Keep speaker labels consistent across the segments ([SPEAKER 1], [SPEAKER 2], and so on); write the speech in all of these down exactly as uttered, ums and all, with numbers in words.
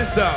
[SPEAKER 1] this out.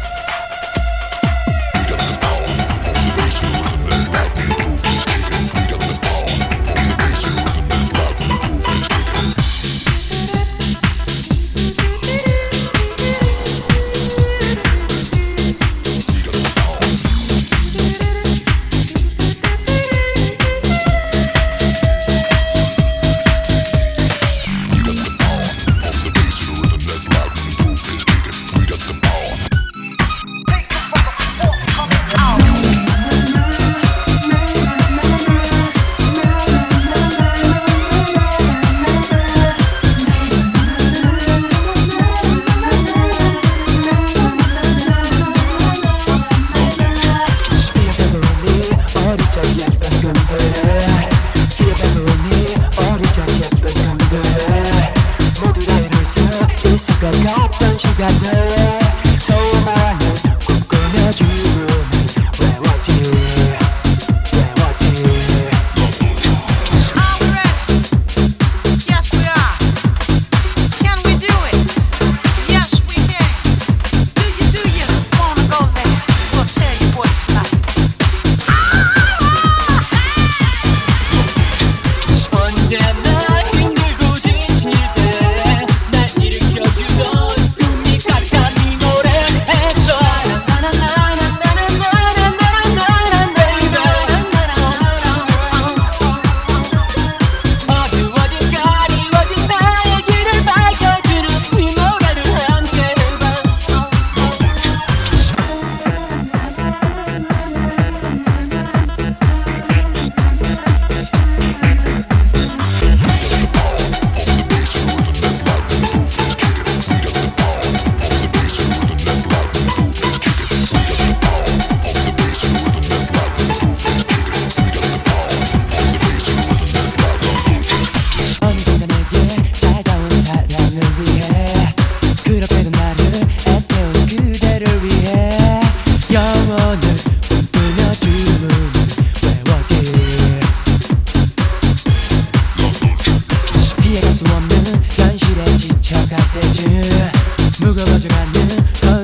[SPEAKER 2] 가까웠던 시간들 소망을 꿈꾸며 주문을 외웠지 외웠지
[SPEAKER 3] Are we ready? Yes we are. Can we do it? Yes we can. Do you, do you wanna go there? We'll tell you what it's like.
[SPEAKER 2] 언제나 힘들고 지칠 때 날 일으켜주던 꿈이 가까이 노래했어 나나나나나나나나나나나 baby 어두워진 가리워진 나의 길을 밝혀주는 이 노래를 함께 해봐 언젠가 내게 차가운 사랑을 위해 그렇게도 나를 애태운 그대를 위해 영원을 꿈꾸며 주문을 외웠지 피해갈 수 없는 현실에 지쳐갈 때쯤 무거워져가는